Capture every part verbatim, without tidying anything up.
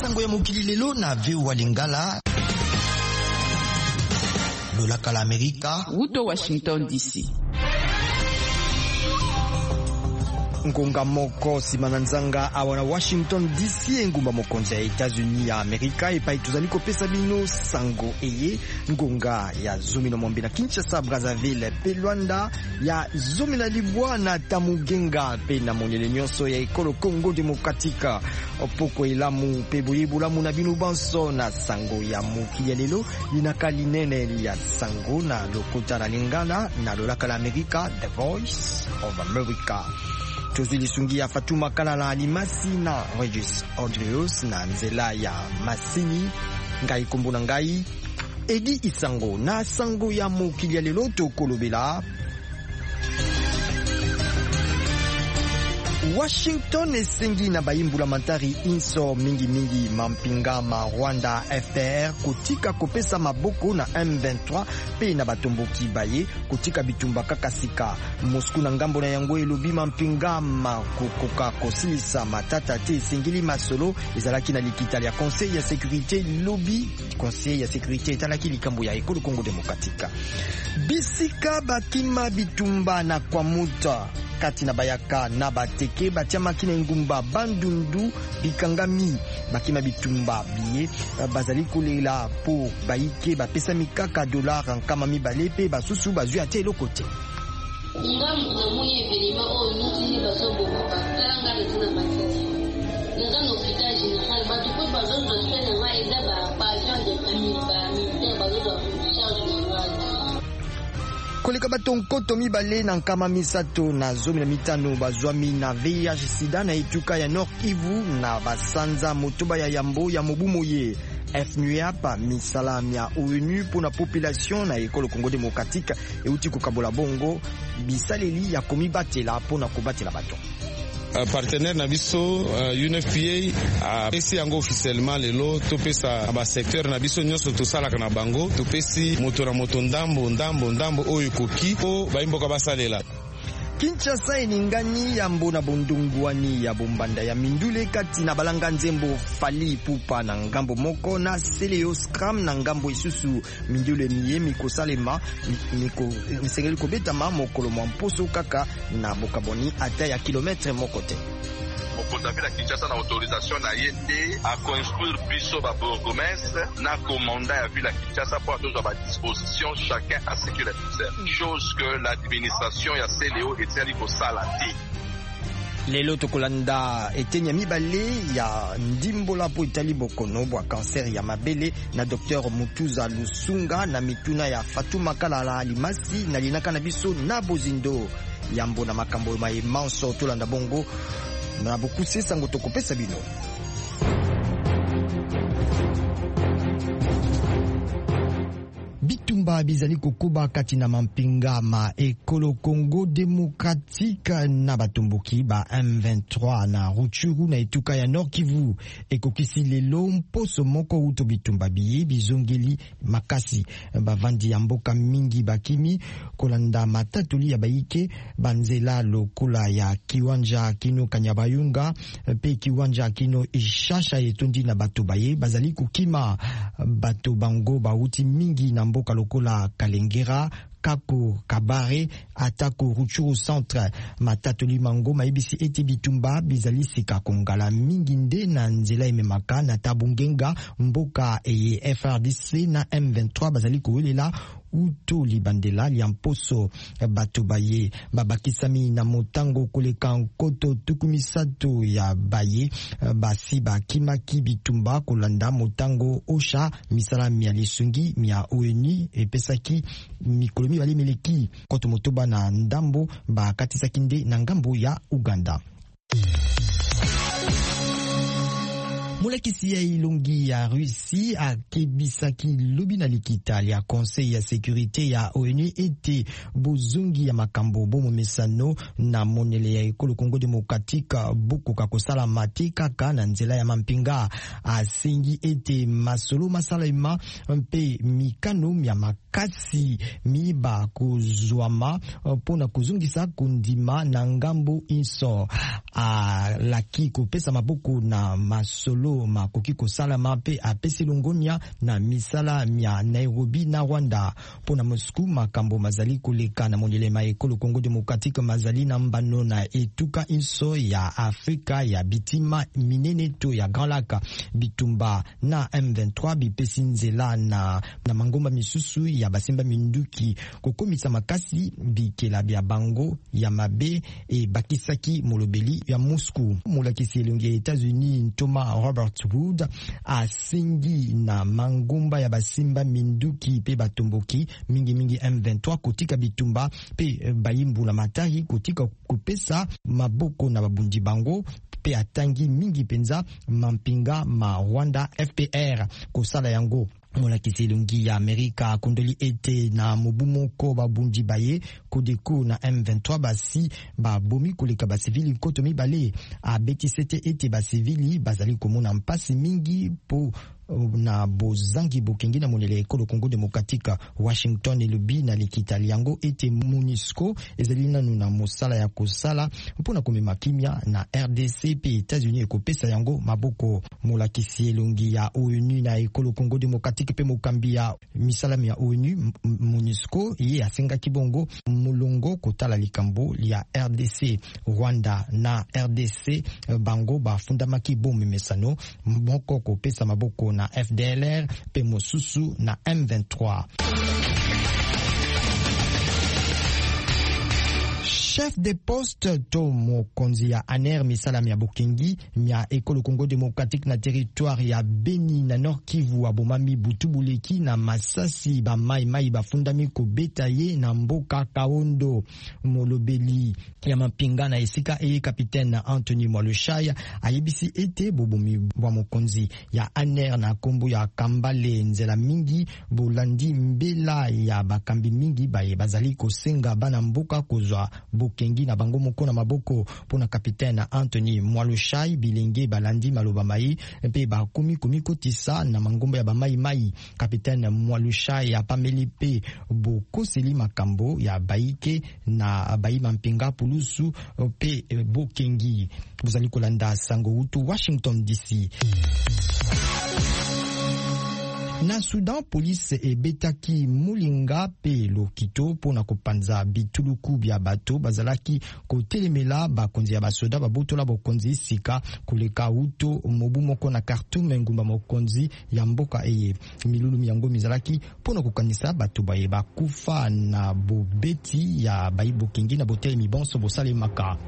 sango ya mokili lelo na veo wa Lingala lolaka la Amerika Uto Washington D C. Ngonga moko simana nzanga awana Washington D C engumba mokonzi ya Etats-Unis ya Amerika epai tozali kopesa bino sango eye ngonga ya zomi na mwambi na Kinshasa, Brazzaville pe Luanda ya zomi na libwa na Tamugenga pe na monele nyonso ya ekolo Congo Demokratika opoko elamu pe boyebulamu na bino banso na sango ya mokili ya lelo linaka linene ya sango na lokota na Lingala na lolaka la Amerika, The Voice of America. Tozili sungia Fatuma Kalala Alimasi na Regis Andrews na nzela ya Masini ngai kumbuna ngai Edi Isango na sango ya mokili ya lelo tokolobela Washington esengi na bayimbula matari inso mingi mingi mampinga ma Rwanda F D R kutika kopesa maboko na M vingt-trois pe na batomboki baye kutika bitumba kakasika Moscou na ngambo na yango elobi mampinga ma kokoka kosilisa matata te singili masolo ezalaki na likita ya Conseil ya sécurité lobby Conseil ya sécurité etalaki likambo ya ekolo Congo Demokratika bisika bakima bitumba na kwa muta kati na bayaka na bateke batia makina ngumba bandundu bikangami bakima bitumba biye bazali kolela po baike bapesa mikaka dollar nkama mibale pe basusu bazwi ate lokote ngambo na moye evenema o nuti bazobomoka talanga ezina matete nanga no hôpital général batu ko bazozo sene ma eza ba patient de famille ba militaire bazozo charge générale koleka batonkoto mibale na nkama misato na zomi na mitano bazwami na V I H sida na etuka ya Nord Kivu na basanza motoba ya yambo ya mobumo ye F N U A P misala mia O N U pona population na ekolo Congo Demokratika euti kokabola bongo bisaleli ya komibatela pona kobatela bato. Uh, partenaire na biso uh, U N F P A apesi uh, yango officiellement lelo topesa ba secteur na biso nyonso tosalaka na bango topesi moto na moto ndambo ndambo ndambo oyo koki po bayimboka basalela. Kinshasa eningani ya mbona bondungwani ya bombanda ya mindule kati na balanga nzembo Fali Pupa na ngambo moko na Seleo Scram na ngambo isusu mindule miye mikosalema miko misengeli kobetama mokolo mwamposo kaka na bokaboni ata ya kilometre mokote. Mokonzi la Kinshasa na autorisation na yende a construire biso ba bourgmestre na commanda ya ville ya Kinshasa pour tous à disposition chacun à ce qu'il a fait. Chose que l'administration ya C L O eteli ko salati. Lelo tokolanda etenya mibale ya ndimbola po itali bokono bwa cancer ya mabele na docteur Mutuza Lusunga na mituna ya Fatuma Kalala Alimasi na linaka na biso na bozindo yambo na makambo ma imanso tolanda bongo na bokuse sango tokopesa bino. Bitumba bizali kokuba kati na mampinga ma ekolo Congo Demokratika na batomboki ba M vingt-trois na Rutshuru na etuka ya Nord Kivu ekokisi lelo mposo moko uto bitumba biye bizongeli makasi bavandi ya mboka mingi bakimi kolanda matatuli ya baike banzela lokola ya kiwanja kino Kanyabayunga pe kiwanja kino Ishasha etondi na bato baye bazali kukima bato bango bauti mingi na mboka lokola Kalengera Kako Kabare atako Rutshuru centre matatoli mango maibisi eti bitumba bizali sika kongala mingi nde na nzela ememaka na Tabungenga mboka eye F R D C na M vingt-trois bazali kowelela uto libandela lia mposo bato baye babakisami na motango koleka nkoto tukumisato ya baye basi bakimaki bitumba kolanda motango osha misala mia lisungi mia O N U epesaki mikolo mibale meleki koto motoba na ndambo bakatisaki nde na ngambo ya Uganda. Mulakisi ya ilongi ya Russie akebisaki lobi na likita ya Conseil ya sécurité ya O N U ete bozungi ya makambo bomo mesano na monele ya ekolo Congo Demokratika bukoka kosala mate kaka na nzela ya mampinga asengi ete masolo masalema mpe mikano ya makasi miba kuzwama pona kuzungisa kundima na ngambo inso a laki kopesa maboko na masolo makoki kosala mape apesi longonia na misala mia Nairobi na Rwanda pona Moscou makambo mazali koleka na mondelema ekolo Congo Democratique mazali na mbano na etuka inso ya Afrika ya bitima minene to ya Grand Lac bitumba na M vingt-trois bipesi nzela na na mangomba misusu ya basimba minduki kokomisa makasi bikela bya bango ya mabe e bakisaki molobeli ya Moscou molakisi elongi ya États-Unis Ntoma Robert Wood asengi na mangomba ya basimba minduki pe batomboki mingi mingi M vingt-trois kotika bitumba pe bayimbula matari kotika kupesa maboko na babundi bango pe atangi mingi penza mampinga ma Rwanda F P R kosala yango molakisi elongi ya Amerika kondoli ete na mobumoko babundi baye kodeko na M vingt-trois basi babomi koleka basivili koto mibale abetisete ete basivili bazali komona mpasi mingi po na bozangi bokengi na monele ekolo Congo Democratique. Washington elobi na likitali yango ete MONUSCO ezali nanu na mosala ya kosala mpona komema kimia na R D C pe États-Unis ekopesa yango maboko. Molakisi elongi ya ONU na ekolo Congo Democratique pe mokambi ya misala ya ONU MONUSCO ye asenga kibongo mulongo kotala likambo ya R D C. Rwanda na R D C bango bafundamaki bombe mesano moko kopesa maboko na F D L R pe mosusu na M vingt-trois. Chef de poste to mokonzi ya Aner misala mia bokengi mia ekolo Congo Democratique na territoire ya Beni na Nord Kivu abomami butubuleki na masasi ba mai mai bafundami kobeta ye na mboka Kaondo. Molobeli ya mapinga na esika eye capitaine Anthony Mwaloshaya ayebisi ete bobomi bwa mokonzi ya Aner na kombo ya Kambale nzela mingi bolandi mbela ya bakambi mingi baye bazali kosenga bana mboka kozwa bokengi na bango moko na maboko pona capitaine Anthony Mwaloshai bilenge balandi maloba mai pe bakomi komi kotisa na mangomba ya bamai mai. Capitaine Mwaloshai apameli pe bokoseli makambo ya baike na baima mpinga pulusu pe bokengi. Bozali kolanda sango utu Washington D C. Na Sudan, police ebetaki mulinga pe lokito pona kopanza bituluku bya bato bazalaki kotelemela bakonzi ya basoda babotola bokonzi sika koleka uto mobu moko na Khartoum ngumba mokonzi ya mboka eye milulu miyango mizalaki pona kokanisa bato baye bakufa na bobeti ya baibo kingi na botel mibonso bosale maka.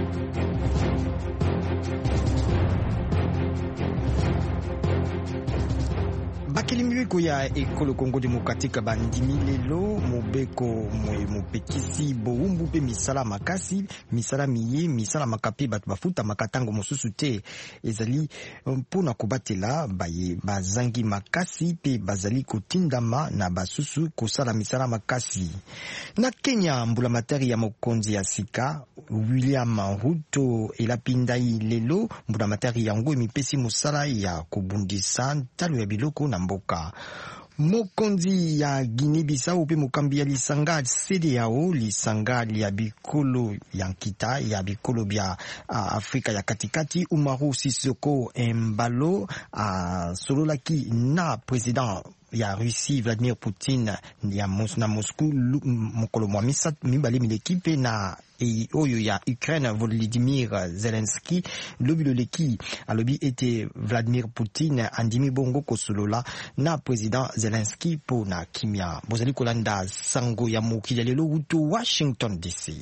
Bakilimiko ya ekolo Congo Democratique bandimi lelo mobeko mwe mopekisi boumbu pe misala makasi misala miye misala makapi bat bafuta makatango mosusu te ezali mpona kobatela baye bazangi makasi pe bazali kotindama na basusu kosala misala makasi. Na Kenya mbula materi ya mokonzi ya sika William Ruto elapindai lelo mbula materi yango emipesi musala ya kubundisa talo ya biloko na mboka. Mokonzi ya Guinea-Bissau pe mokambi ya lisanga C D A O lisanga ya bikolo ya nkita ya bikolo bya uh, Afrika ya katikati Umaru Sisoko Embalo uh, sololaki na president ya Russie Vladimir Putin ya Mos na Moscou mokolo mwa misat mibale milekipe na e oyo ya Ukraine Volodymyr Zelensky lobilo leki alobi ete Vladimir Putin andimi bongo kosolola na president Zelensky po na kimia. Bozali kolanda sango ya mokili lelo uto Washington D C.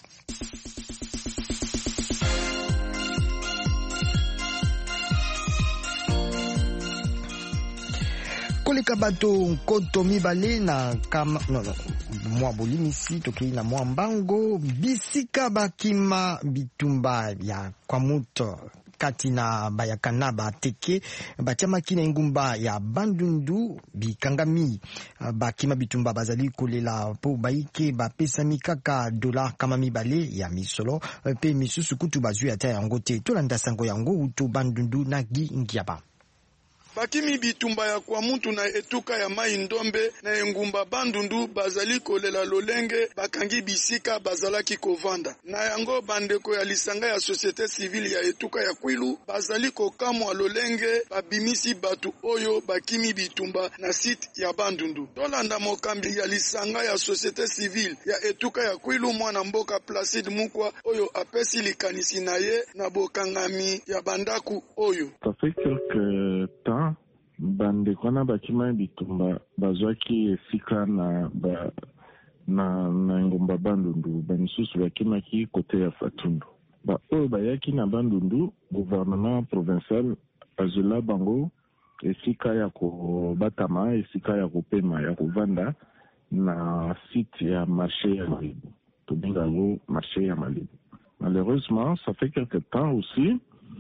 Koleka bato nkoto mibale na kama no no mwa bolimisi toki na mwa mbango bisika bakima bitumba ya kwa muto kati na bayakana bateke batiamaki na ngumba ya Bandundu bikangami bakima bitumba bazali kolela po baike bapesa mikaka dola kama mibale ya misolo pe misusu kutu bazwi ata yango te tolanda sango yango uto Bandundu na gi ngiaba. bakimi bitumba ya kwa muntu na etuka ya mai ndombe na engumba bandundu bazali kolela lolenge bakangi bisika bazalaki kovanda na yango bandeko ya lisanga ya société civile ya etuka ya Kwilu bazali kokamwa lolenge babimisi batu oyo bakimi bitumba na site ya bandundu. Tolanda mokambi ya lisanga ya société civile ya etuka ya Kwilu mwana mboka Placide Mukwa oyo apesi likanisi na ye na bokangami ya bandaku oyo. Ça fait quelque temps bandeko na bakima bitumba bazwaki esika na ba na na ngomba bandundu banisusu bakimaki kote ya Fatundu ba oyo bayaki na bandundu gouvernement provincial azula bango esika ya kobatama esika ya kopema ya kovanda na site ya marché ya Malibu tobingango marché ya Malibu. Malheureusement ça fait quelque temps aussi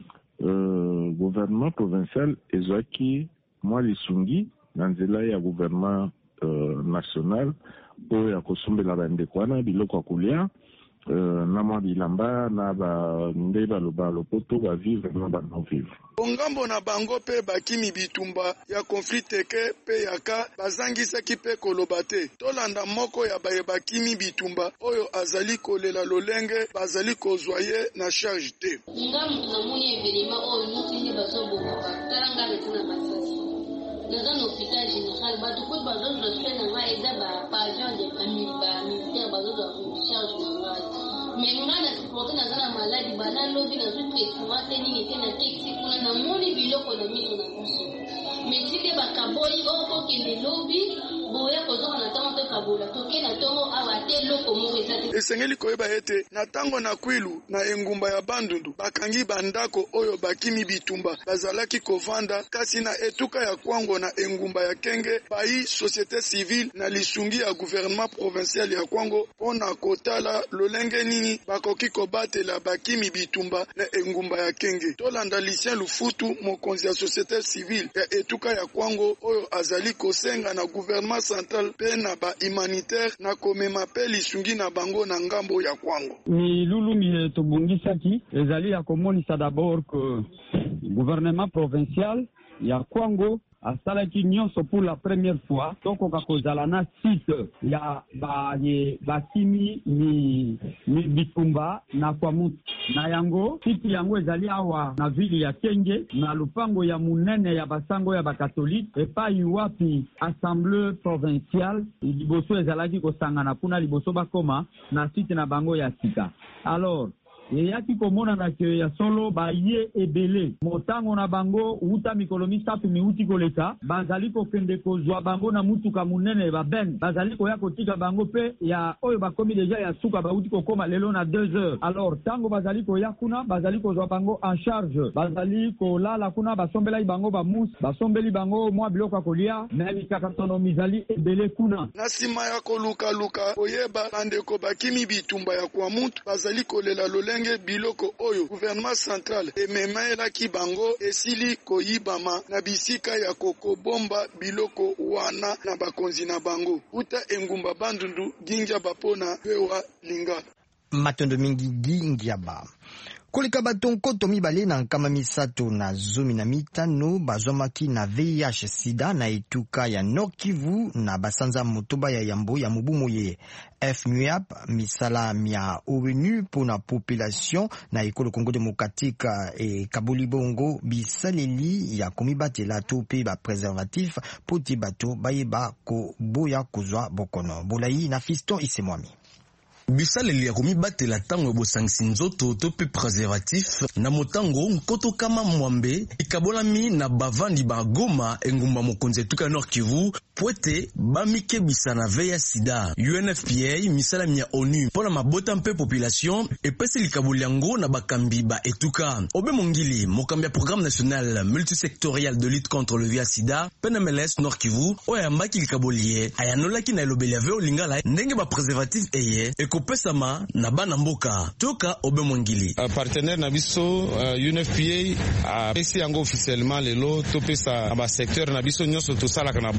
euh, gouvernement provincial ezwaki moi lisungi na nzela ya gouvernement euh, national oyo ya kosombela bandeko wana biloko ya kolia euh, na mwa bilamba na ba nde baloba lopoto ba vivre na ba non vivre. Ongambo na bango pe bakimi bitumba ya conflit teke pe yaka bazangisaki pe koloba te. Tolanda moko ya baye bakimi bitumba oyo azali kolela lolenge bazali kozwaye na charge te. Ngambo na muni evenema oyo nutini bazobomoka talanga letuna masasi. Dans un hôpital général, bah, du coup, bah, d'autres le fait dans la aide, bah, par exemple, des familles, bah, militaires, bah, d'autres en charge de la mais on a la supporté dans la maladie, bah, là, l'objet dans une traitement, c'est une était dans texte, on a un moni bilo qu'on a mis sur la bouche. Mais si les bacaboi, oh, ok, les lobbies, boya, kozo, on attend de kabola, toke, na tongo, awa, te, loko, mou, et esengeli koyeba ete na tango na Kwilu na engumba ya bandundu bakangi bandako oyo bakimi bitumba bazalaki kovanda kasi na etuka ya Kwango na engumba ya Kenge bai société civile na lisungi ya gouvernement provincial ya Kwango pona kotala lolenge nini bakoki kobatela bakimi bitumba na engumba ya Kenge. Tolanda Lucien Lufutu mokonzi ya société civile ya etuka ya Kwango oyo azali kosenga na gouvernement central pe na ba humanitaire na komema pe lisungi na bango na ngambo ya Kwango. Ni lulu mi tobongisaki ezali ya komonisa d'abord que gouvernement provincial ya Kwango asalaki nyonso pour la première fois tokoka kozala na site ya ba ye bakimi ni ni bitumba na kwa mutu na yango site yango ezali awa na ville ya Kenge na lupango ya munene ya basango ya bakatolike epai wapi assemblée provinciale liboso ezalaki kosangana kuna liboso bakoma na site na bango ya sika. Alors eyaki komona na ke ya solo ba ye ebele motango na bango uta mikolo misatu miuti koleka bazali kokende kozwa bango na mutuka munene ba ben bazali koya kotika bango pe ya oyo bakomi deja ya suka ba uti kokoma lelo na deux heures. Alors tango bazali koya kuna bazali kozwa bango en charge bazali kolala kuna basombela bango ba mus basombeli bango mwa biloko kolia na mikakatono mizali ebele kuna na sima ya koluka luka oyeba bandeko bakimi bitumba ya kwa mutu bazali kolela lolenge biloko oyo gouvernement central ememaelaki bango esili koyibama na bisika ya kokobomba biloko wana na bakonzi na bango uta engumba bandundu gingia bapona pewa linga matondo mingi gingia ba koleka bato nkoto mibale na nkama misato na zomi na mitano bazwamaki na V I H sida na etuka ya Nord Kivu na basanza motoba ya yambo ya mubumo ye F N U A P misala mia ONU pona population na ekolo Congo démocratique e kabuli bongo bisaleli ya komibatela to pe ba préservatif poti bato bayeba ko boya kozwa bokono bolai na Fiston Isemwami. Bisaleli ya komibatela tango ebosangisi nzoto to pe préservatif na motango nkoto kama mwambe ikabolami na bavandi ba Goma engumba mokonzi etuka Nord Kivu poete bamikebisa na veya sida. U N F P A misala mia ONU pona mabota mpe population epesi likaboli yango na bakambi ba etuka. Obe Mongili mokambi ya programme national multisectoriel de lutte contre le V I H sida P N M L S Nord Kivu oya mbaki likaboli ye ayanolaki na elobeli ya veo lingala ndenge ba préservatif eye kopesama na bana mboka toka Obe Mongili uh, partenaire na biso uh, U N F P A apesi yango officiellement lelo topesa ba secteur na biso nyonso tosalaka na bango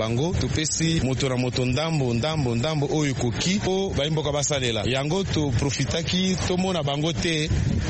topesi moto na moto ndambo ndambo ndambo oyo koki po baimboka basalela yango to profitaki tomona bango te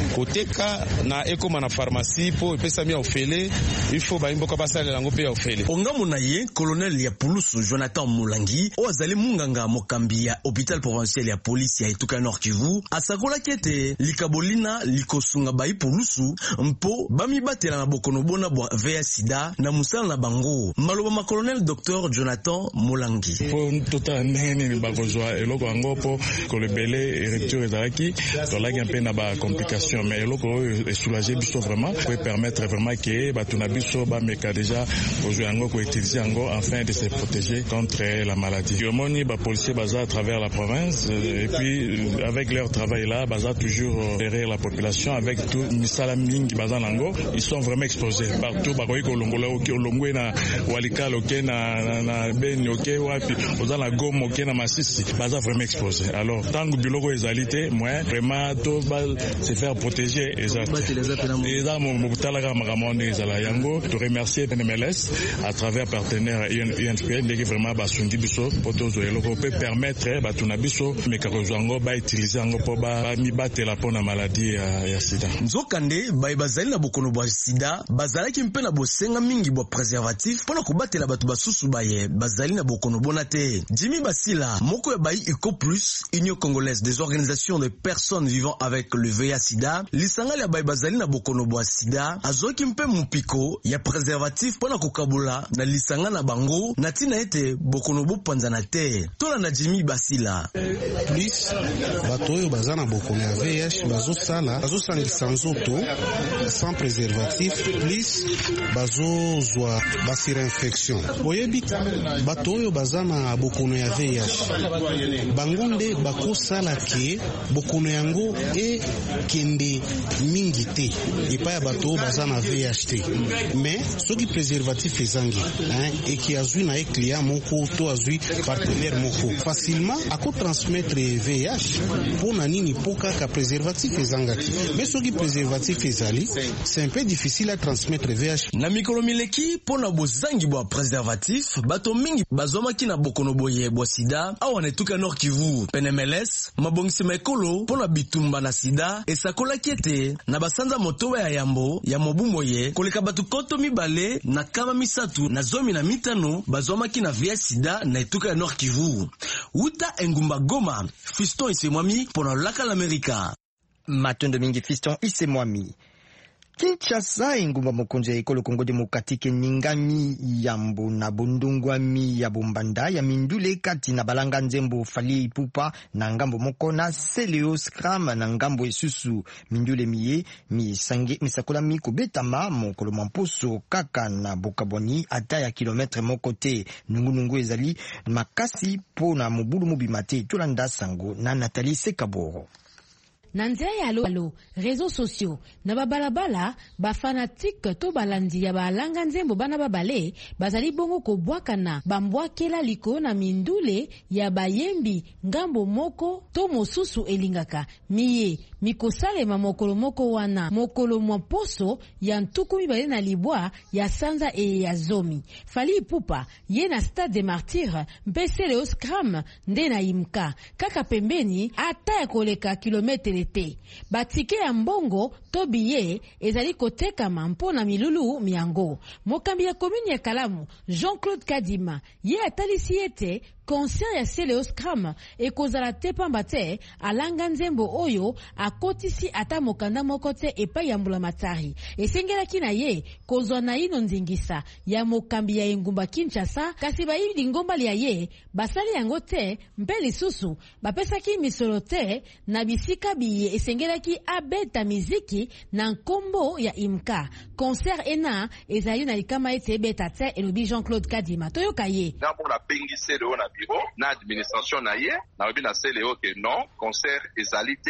koteka na ekoma na pharmacie po epesa mi ofele il faut baimboka basalela yango pe ofele ongamu na ye colonel ya Pulusu Jonathan Mulangi o azali munganga mokambi ya hôpital provincial ya police ya Etuka Nord Kivu asakola kete likabolina likosunga bai Pulusu mpo bami batela na bokono bona bwa V I H sida na musala na bango maloba ma colonel docteur Jonathan Mulangi po tota nene ni bakozwa eloko yango po kolebele rupture ezalaki tolaki un peu na ba complication mais eloko oyo soulager biso vraiment peut permettre vraiment que batuna biso ba meka déjà kozwa yango ko utiliser yango afin de se protéger contre la maladie. Yomoni ba policiers baza à travers la province et puis avec leur travail là baza toujours derrière la population avec tout misala mingi baza nango ils sont vraiment exposés partout ba ko kolongola oki olongwe na walikalo ke na na beni oke wapi oza na gomo ke na masisi baza vraiment exposés. Alors tangu biloko ezalité moi vraiment to ba se faire protéger exactement. Et là mon butala makamone ezala yango to remercier N M L S à travers partenaire U N P ndeki vraiment basungi biso potozo eloko peut permettre batuna biso mekakozango ba utiliser yango po ba mi batela pona maladie ya, ya sida. Nzokande ba bazali na bokono bwa sida bazalaki mpe na bosenga mingi bwa préservatif pona kobatela batu basusu baye bazali na bokono bona te. Jimmy Basila moko ya bai Eco Plus Union Congolaise des organisations de personnes vivant avec le V I H sida lisanga ya bai bazali na bokono bwa sida azoki mpe mupiko ya préservatif pona kokabula na lisanga na bango na tina ete bokono bo panzana te tola na Jimmy Basila plus batoyo bazana bokono ya V I H bazo sala bazo sangisa nzoto sans préservatif plus bazo zwa basira infection oyebi batoyo bazana bokono ya V I H bangonde bako sala ke bokono yango e kende mingi te epa ya batoyo bazana V I H te mais soki préservatif ezangi hein et qui azui na e client moko to azui partenaire moko facilement ako transmettre V I H pona nini poka ka préservatif ezangaki mais soki préservatif ezali c'est un peu difficile à transmettre V I H na mikolo mileki pona bozangi bwa préservatif bato mingi bazomaki na bokono boye bwa sida awa na Etuka Nord Kivu N M L S mabongisi mekolo pona bitumba na sida esakola kiete na basanza motoba ya yambo ya mobu moye koleka batu koto mibale na kama misatu na zomi na mitano bazomaki na V I H sida na Etuka Nord Kivu uta engumba Goma Fiston Isemwami pona laka l'Amerika matondo mingi Fiston Isemwami. Kinshasa ingumba mokonzi ya ekolo Kongo Demokratike ningami yambo na bundungwami ya bombanda ya mindule kati na balanga nzembo Fali Ipupa na ngambo moko na Seleo Scram na ngambo esusu mindule miye misange misakola mi kubetama mokolo mamposo kaka na bokaboni ata ya kilometre moko te nungunungu ezali makasi po na mobulu mobimate tulanda sango na Nathalie Sekaboro. Na nzela ya alo réseaux sociaux na babalabala ba fanatique to balandi ya balanga nzembo bana babale bazali bongo ko bwakana bambwakela liko na mindule ya bayembi ngambo moko to mosusu elingaka miye mikosalema mokolo moko wana mokolo mwaposo ya ntuku mibale na libwa ya sanza e ya zomi Fali Ipupa ye na Stade des Martyrs mpese Leo Scram nde na imka kaka pembeni ata ya koleka kilometre te batike ya mbongo to biye ezali kotekama mpona milulu miango mokambi ya commune ya Kalamu Jean-Claude Kadima ye atalisi ete concert ya Seleo Scram ekozala te pamba te alanga nzembo oyo akotisi ata mokanda moko te epai ya mbula matari esengelaki na ye kozwa na ino nzingisa ya mokambi ya engumba Kinshasa kasi bayibi ngombali ya ye basali yango te mpe lisusu bapesaki misolo te na bisika biye esengelaki abeta miziki na nkombo ya imka concert ena ezali na likama ete ebeta te elobi Jean-Claude Kadima toyoka ye na administration na ye na obi na Seleo ke non concert ezalité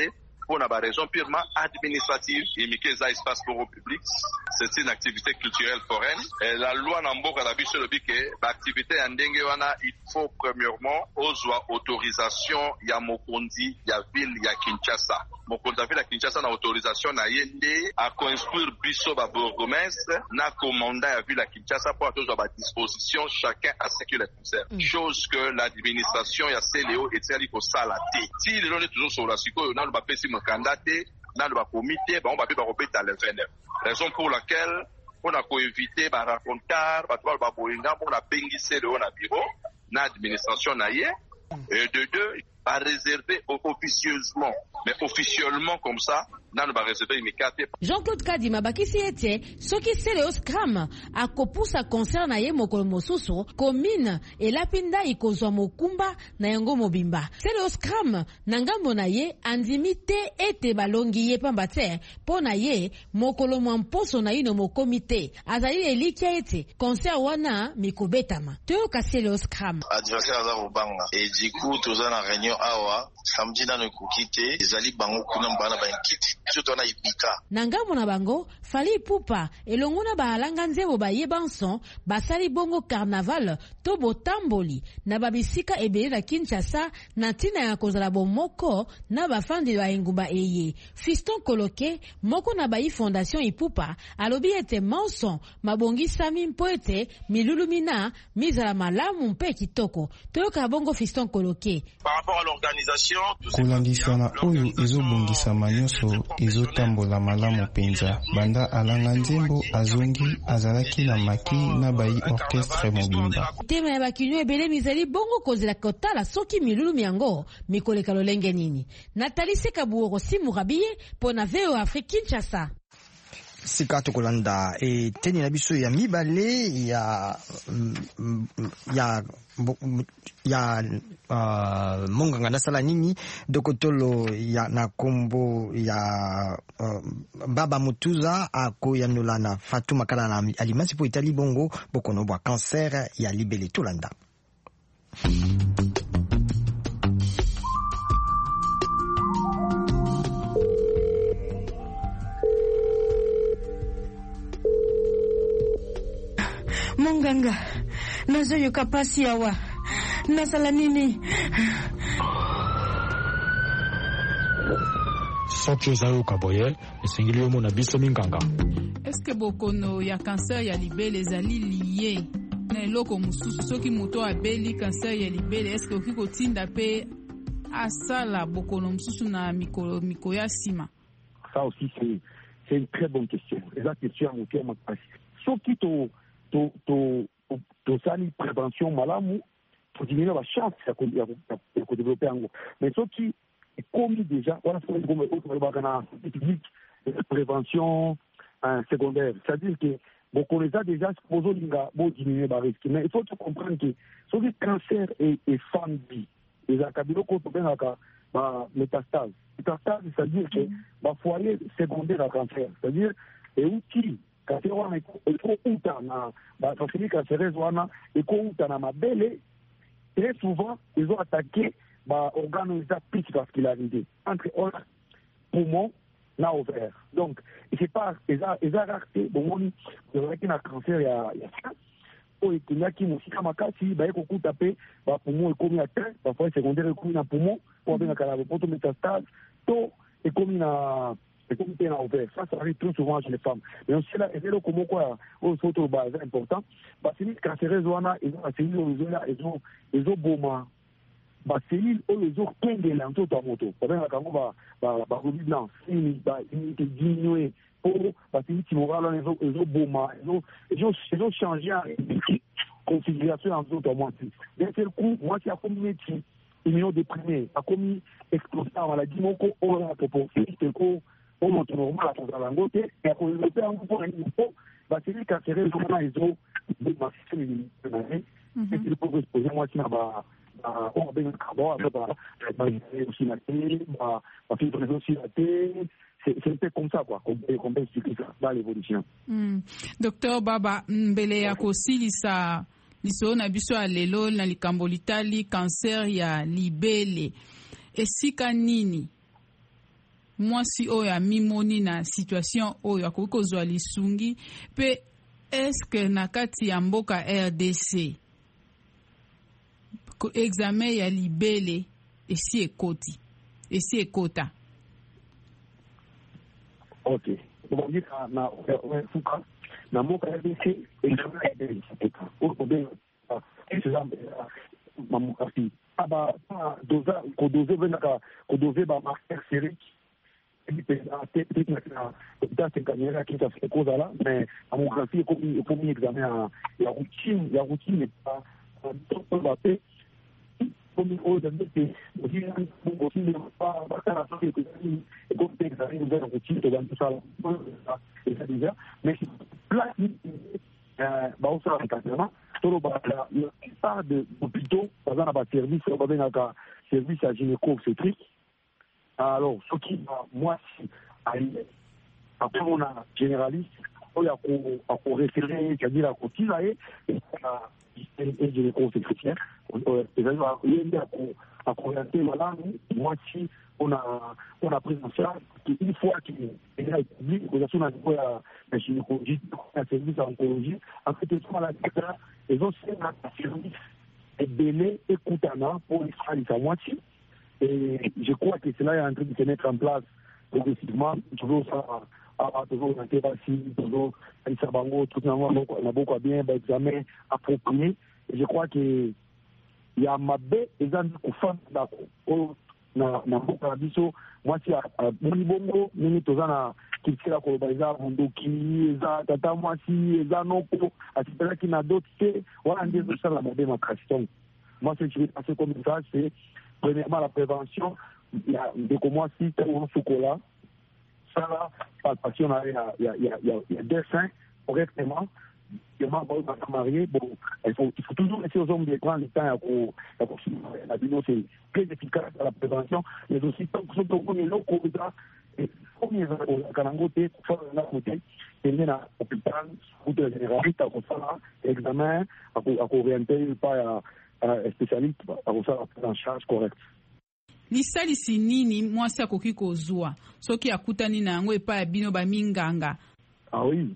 pour une raison purement administrative. Et Mikeza espace pour le public, c'est une activité culturelle foraine. Et la loi Namboka la biche le bique, l'activité en Dengewana, il faut premièrement aux autorisation ya Mokondi, ya ville, ya Kinshasa. Mokondi ville ya Kinshasa na autorisation na yende à construire biso ba bourgmestre na commanda ya ville ya Kinshasa pour tous à disposition chacun à ce qui le concerne. Chose que l'administration ya C L O et Tsali ko salate. Si les gens toujours sur la siko na le ba pesi mo candidaté na le ba comité ba on va pas repéter à l'intérieur. Raison pour laquelle on a co-éviter ba racontar ba toi ba boinga pour la bengi C L O na bureau na administration na yé et de deux pas réservé officieusement mais officiellement comme ça na ba réservé imikate. Jean-Claude Kadima bakisi ete soki Seleo Scram akopusa concert na ye mokolo mosusu commune elapinda ikozwa mokumba na yango mobimba. Seleo Scram na ngambo na ye andimi te ete balongi ye pamba te po na ye mokolo mwamposo na ino mokomite azali elikia ete concert wana mikobetama. Toyoka Seleo Scram. Adversaire aza kobanga et du coup toza na réunion awa samedi na kokite ezali bango kuna mbana ba inkiti surtout na ibika nangamo na bango Fally Ipupa elongona ba alanga nzebo ba yebanson basali bongo carnaval to botamboli na babisika ebele na Kinshasa na tina ya kozala bomoko na bafandi ba engumba eye. Fiston Koloke moko na ba fondation Ipupa alobi ete manson mabongi sami mpoete milulumina mizala malamu mpe kitoko. Toyoka bongo Fiston Koloke par rapport à l'organisation kulandisa na oyo ezobongisama nyonso ezotambola malamu penza banda alanga nzembo azongi azalaki na maki na bayi orchestre mobimba tema ya bakinyo ebele mizali bongo kozela kotala soki milulu yango mikoleka lolenge nini. Nathalie Sekabuoro Simurabiye pona V O Afrique Kinshasa. Sika tokolanda e teni na biso ya mibale ya ya ya uh, monganga nasala nini dokotolo ya na kombo ya uh, Baba Mutuza ako ya nolana Fatuma kala na alimasi po itali bongo bokono bwa cancer ya libele tolanda. Monganga nazoyo kapasi awa nasala nini soki ozayo kaboye esengeli yo mona biso minganga. Est-ce que bokono ya cancer ya libele ezali lié na eloko mosusu soki moto abeli cancer ya libele est-ce que okiko tinda pe asala bokono mosusu na mikolo mikoya sima? Ça aussi c'est c'est une très bonne question. Eza question à moto makasi. Soki to to to to sali prévention malamu pour diminuer la chance de développer un gros. Mais ce qui est commis déjà, voilà ce qu'on est technique de prévention hein, secondaire. C'est-à-dire que beaucoup les a déjà supposé diminuer le risque. Mais il faut comprendre que ce qui est cancer et, et femme vie, les acabilo qu'on peut bien la métastase. Métastase, c'est-à-dire que le foyer secondaire à cancer. C'est-à-dire, et outil. Quand on est trop outa na ba transférer cancéreuse wana et ko outa na mabele très souvent ils ont attaqué ba organes de petite vascularité entre autres poumon na ovaire. Donc c'est pas ils a ils a rareté bon on dirait qu'il a cancer ya ya ça o ekinya ki musika makasi ba ko kuta pe ba poumon e komi atteint ba fois secondaire e komi na poumon ou bien na kala poto métastase to e komi na et comme tu es ouvert, ça, ça arrive très souvent chez les femmes. Mais aussi là, et c'est là comme quoi, au photo bas, c'est important. Bah, c'est une cancéreuse, ils ont assaini les là, ils ont, ils ont boma. Bah, c'est l'île où ils ont plein de lantos à moto. Par exemple, quand on va, bah, bah, Ruby Blanc, ils ont diminué. Pour, bah, c'est une petite morale, ils ont, ils ont boma. Ils ont, ils ont, ils ont changé en configuration en tout à moi. D'un seul coup, moi, qui a commis métier, immunodéprimé, a commis explosion en maladie, mon co, on a proposé, c'est co, on monte normal à ton alangote et à cause de ça on peut une info bah c'est lui qui a serré vraiment les eaux de ma fille de l'année et puis pour exposer moi qui n'a pas on a bien carbone après bah bah aussi la télé bah bah puis aussi la télé c'est c'est un peu comme ça quoi qu'on qu'on peut expliquer ça dans l'évolution. Docteur Baba mbele ya kosilisa liso na biso alelo na likambo litali cancer ya libele esika nini mwasi oyo amimoni na situation oyo akoki kozwa lisungi pe eske na kati ya mboka R D C examen ya libele esi ekoti esi ekota. Ok, bongi na fuka na mboka R D C examen ya libele ekota okobe exemple mamukasi aba doza kodoze venaka kodoze ba marqueur sérique et puis peut-être na peut-être que caméra qui ça fait cause là mais mamukasi comme comme examen ya routine ya routine n'est pas tout va faire comme au début c'est aussi un aussi ne pas pas la sorte que et comme examen nous avons routine dans tout ça et ça déjà mais là euh bah on sera exactement tout la plupart de hôpitaux par exemple à service on va venir à service à gynéco-obstétrique. Alors ce qui moi si après on a généraliste on a à référer c'est-à-dire à continuer et et gynéco-obstétrique c'est-à-dire il y a à orienter malade moi si on a on a pris en charge une fois qu'il est établi on a niveau la gynécologie un service d'oncologie en fait tout malade ils ont fait un service et belé écoutana pour les frères à moitié et je crois que cela est en train de se mettre en place progressivement toujours ça à toujours l'intégration toujours les sabango tout on a beaucoup bien examen approprié et je crois que il y a mabe ezandi kufana ndako na na mboka biso mwasi ya bongo nini tozana kitira ko baiza bunduki eza tata mwasi eza noko asipela ki na d'autres wala ndio ça la mabe makaston. Moi ce que je vais passer comme ça c'est premièrement la prévention il y a de comment si on chocolat ça là parce qu'on a il y a il y a il y a des seins correctement. Les membres de la mariée, bon, il faut, il faut toujours laisser aux hommes de prendre le temps pour la vidéo, c'est très efficace à la prévention, mais aussi tant que ce soit comme l'eau, et comme il y a un calangoté, pour faire un côté, il y a un hôpital, route généraliste, à faire l'examen, à orienter pas un spécialiste, à faire la prise en charge correcte. Lisalisi nini mwasi akoki kozwa soki akutani na yango epa ya bino baminganga. Ah oui,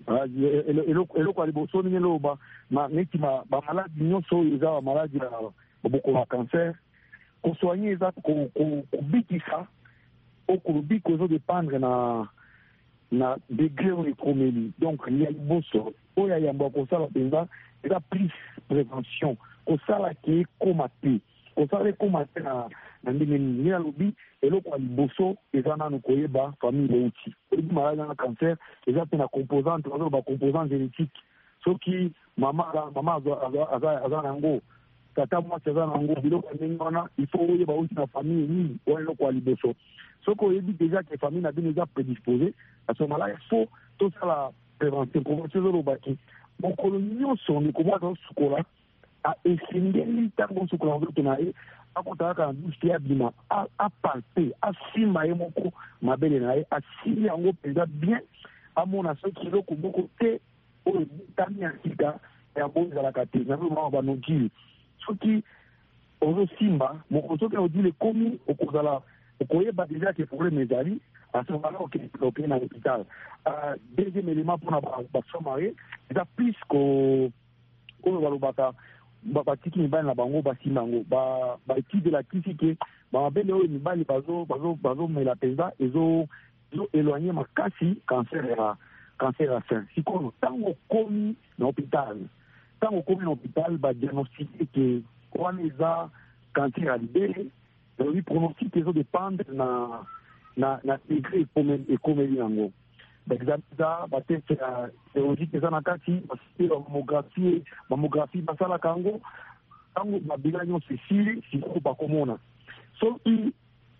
eloko aliboso ni loba ma neti ma ba maladie nyonso eza ba maladie ya beaucoup de cancer ko soigner eza ko ko bikisa au ko biko zo dépendre na na degré au ekomeli donc il y a liboso oya yamba ko sala penza eza plus prévention ko sala ki komate ko sala komate na na ndenge ni alobi eloko aliboso eza nanu koyeba famille outi ebi maladi na cancer eza pe na composante ozo ba composante génétique soki mama mama aza aza nango tata mwasi aza nango biloko ndenge wana il faut oyeba outi na famille nini oyo eloko aliboso soki oyebi déjà que famille na bino eza prédisposé à ce moment-là il faut tout ça la prévention prévention ezolobaki mokolo nyonso ndeko mwana osukola esengeli ntango osukola nzoto na ye akotaka na douche ya bima a palper asimba ye moko mabele na ye asili yango mpenza bien amona soki eloko moko te oyo etami ya sika yango ezalaka te nazomama banodile soki ozosimba moko soki odile ekomi okozala okoyeba déjà ke problème ezali asomala okende na hôpital. Deuxième élément mpona bafemme marie eza plus ko oyo balobaka batiki mibali na bango basimba yango baétude elakisi ke bamabele oyo mibali bazomela mpenza ezoéloigne makasi cancer ya cancer ya sein sikoyo ntango okomi na hôpital ntango okomi na hôpital badiagnostike ke wana eza cancer ya libele elobi pronostic ezodépendre na na na degré ekomeli yango l'examen eza bateste ya serologique eza na kati basite bamographie bamographie basalaka yango ntango babila nyonso esili sikoyo bakomona soki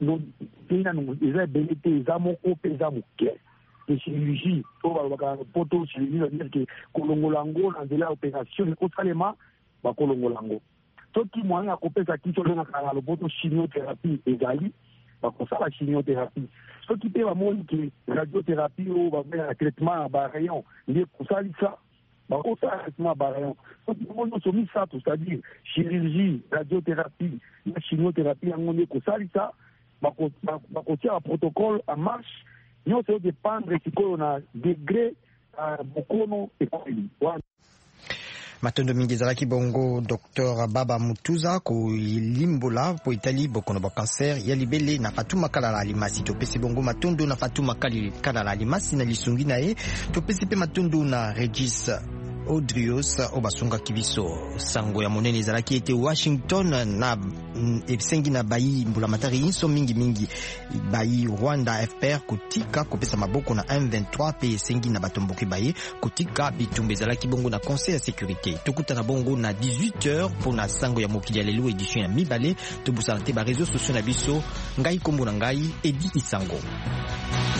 nanu eza ebele te eza moko mpe eza moke chirurgie oyo balobaka poto chirurgie c'est-à-dire ke kolongola yango na nzela ya opération ekosalema bakolongola yango soki moyen ya kopesa kisi olongaka na lopoto chimiothérapie ezali bakosala chimiothérapie soki mpe bamoni ke radiothérapie oyo babengaka traitement ya barayon nde kosalisa bakosala traitement ya barayon soki bamoni nyonso misato c'est-à-dire chirurgie radiothérapie na chimiothérapie yango nde kosalisa bakotia ba protocole en marche nyonso dépendre sikoyo na degré bokono ekweli. Matondo mingi ezalaki bongo Docteur Baba Mutuza kolimbola po Itali bokono ba cancer ya libele na Fatuma Kalala Alimasi. Topesi bongo matondo na Fatuma Kalala Alimasi na lisungi na ye. Topesi pe matondo na Regis Audrios Obasunga Kibiso. Sango ya monene ezalaki ete Washington na esengi na bayi mbula matari inso mingi mingi bayi Rwanda F P R kotika kopesa maboko na M vingt-trois pe esengi na batomboki bayi kotika bitumba ezalaki bongo na conseil ya sécurité. Tokutana bongo na dix-huit heures pour na sango ya mokili ya lelo édition ya mibale tobusana te ba réseaux sociaux na biso ngai kombo na ngai Edi Isango.